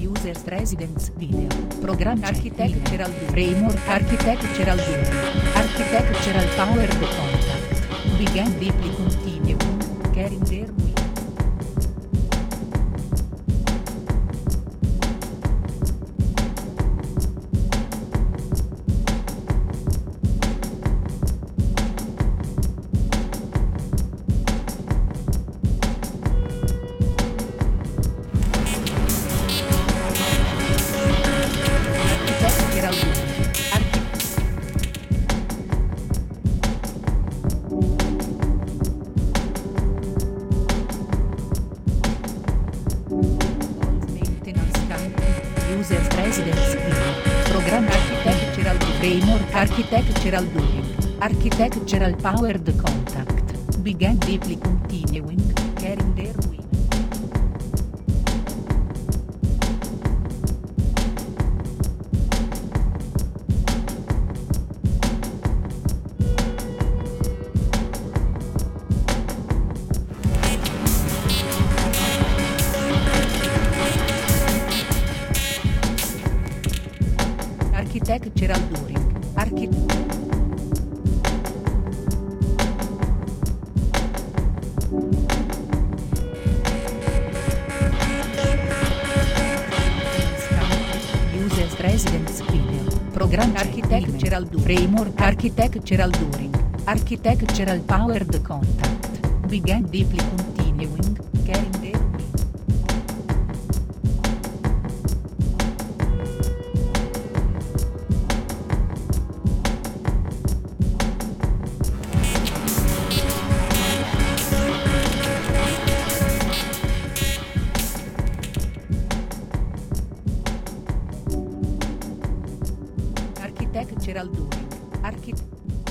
Users Residence Video, Program Architectural Framework Architectural View, Architectural Powered Contact, Begin Deeply Continuum, Caring Their Will. Users Residence Video, Program Architectural Framework Architectural Doing, Architectural Powered Contact, Begin Deeply Continuing, Caring Their Will. Architectural Doing, Users Residence Video, Program Architectural Doing, Framework Architectural Doing, Architectural Powered Contact, Begin Deeply Continuing, Caring Their Will. Architectural Doing,